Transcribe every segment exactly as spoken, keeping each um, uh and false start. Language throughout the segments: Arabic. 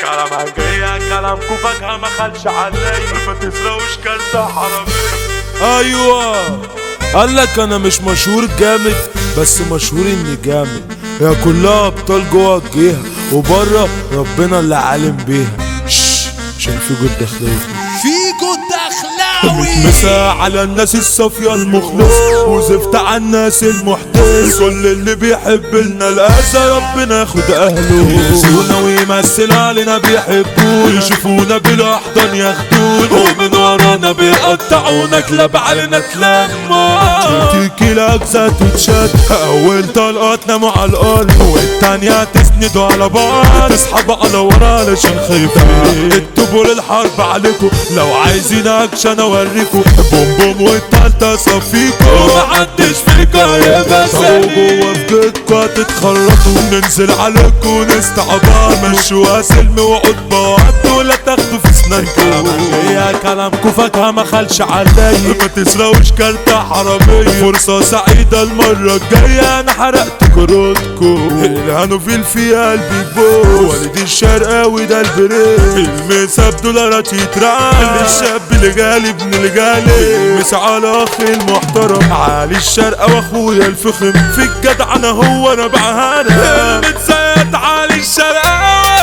كلام هجية كلامكوا فجأة ما خلش عليا، ما تسرقوش كارتة حرامية. ايوه قالك انا مش مشهور جامد بس مشهور اني جامد، يا كلها ابطال جوه الجهة وبره ربنا اللي عالم بيها. شش عشان في جود دخلاوي فيكو الدخلاوي مسا على الناس الصافية المخلص وزفت على الناس المحتس، كل اللي بيحب لنا الأذى ربنا ياخد أهله، يأذونا ويمثل علينا بيحبونا، يشوفونا بالأحضان ياخدونا ومن ورانا بيقطعونا كلاب علينا تلمع، تيجي الأجزاء تتشد أول طلقاتنا مع الأرض والتانية تسندوا على بعض، تسحب على ورا علشان خايفين اكتبوا للحرب عليكم، لو عايزين اكشن اوريكم بوم بوم والتالتة صفيكوا، محدش فيكوا هيبقى سليم، جوا في جيتكوا هتتخرطوا ننزل عليكوا نستعبار، مشوها سلم وعود بعض ولا تاخدوا في سنانكوا، هي كلامكوا فاكهة ما خلش عليا، ما تسرقوش كارتة حرامية، فرصة سعيدة المرة الجاية انا حرقت كروتكوا، الهانو في فيها قلبي بوس والد الشرقاوي ده البريد، المسا بدولارات يترعى الشاب اللي جالي ابن اللي جالي، المسا على اخي المحترم علي الشرقة واخويا الفخم، في الجدع انا هو انا بعهانا المتزايد علي الشرقاوي،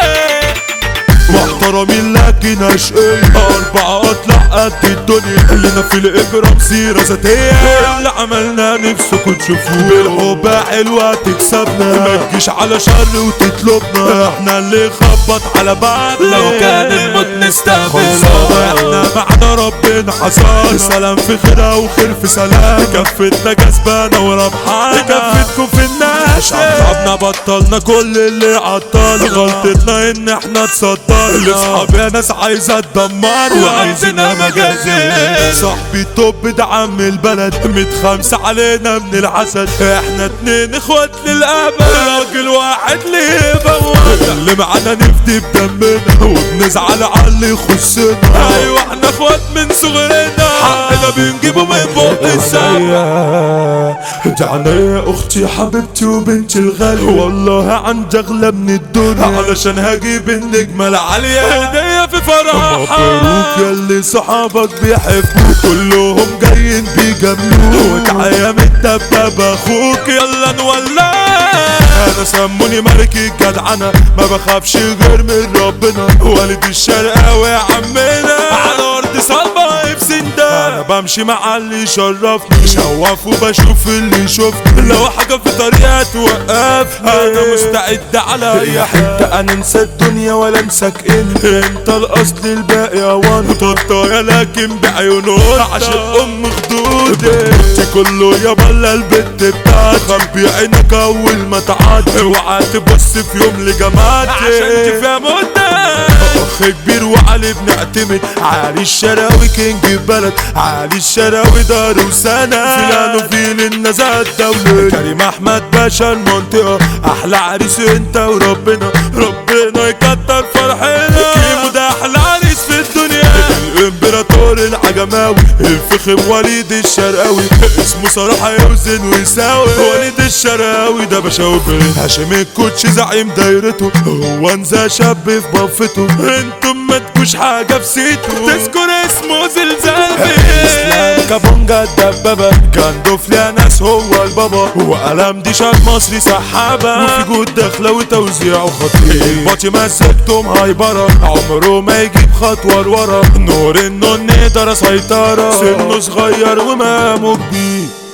محترمين لكن اشقية أربعة أطلع قد الدنيا، لنا في الإجرام سيرة ذاتية، اللي عملنا نفسكوا تشوفوه، بالحب حلوة تكسبنا، ما تجيش على شر وتطلبنا، احنا اللي خبط على بعض لو كان الموت نستقبله، احنا بعد ربنا حصل سلام في خيرها وخير في سلام، كفتنا كسبانة وربحانة كفتكوا في الناس، شطبنا بطلنا كل اللي عطل، غلطتنا ان احنا تصدرنا، الاصحاب يا ناس عايزة تدمرنا وعايزينها مجازين، صاحبي توب ده عم البلد متخمسة علينا من العسل، احنا اتنين اخوات للابد، راجل واحد ليه بوابة، اللي معانا نفدي بدمنا وبنزعل على اللي يخصنا، ايوه احنا اخوات من صغرنا حقنا بنجيبه من فوق السما، دعنا يا اختي حبيبتي وبنتي الغالية، والله عندي اغلى من الدنيا علشان هجيب النجمة العالية هدية في فرحها، مبروك ياللي صحابك بيحبوك كلهم جايين بيجاملوك، وتعيا من الدباب اخوك يلا نولع، انا سموني ملك الجدعنة ما بخافش غير من ربنا، والد الشرقاوي يا عمنا على ارض صلبة في سندان، انا بمشي مع اللي يشرفني شواف وبشوف اللي شفت، لو حاجة في طريقة توقف انا مستعد على اي حتة، انا انسى الدنيا ولا انساك انت، انت الاصل الباقي يا وان طاطايا لكن بعيونها عشان ام خدودي، كله يا بلا البت بتاعتي، خبي عينك اول ما تعدي، اوعى تبص في يوم لجماعتي عشان تفهموا اخ كبير وعلي بنعتمد، علي الشراوي كينج البلد، علي الشراوي دار وسنة، فيلانو فيل النزاهة الدولة، كريم احمد باشا المنطقة، احلى عريس انت وربنا، ربنا يكتر فرحنا، كيمو ده احلى عريس في الدنيا، الامبراطور العجماوي الفخم وليد الشرقاوي، اسمه صراحة يوزن ويساوي، وليد الشرقاوي ده باشا هاشم الكوتش زعيم دايرته، هو انزا شاب في بفته، انتم ما تكوش حاجة في سيته، تذكر اسمه زلزال فيه، اسلام كابونجا الدبابة كان يا ناس هو البابا، وقلم دي شاب مصري سحابة، وفي جود دخلة وتوزيع وخطير، الباطي مسكتهم هايبرة عمره ما يجيب خطوة لورا، نور النون نقدر سيطرة، سنه صغير ومقامه كبير.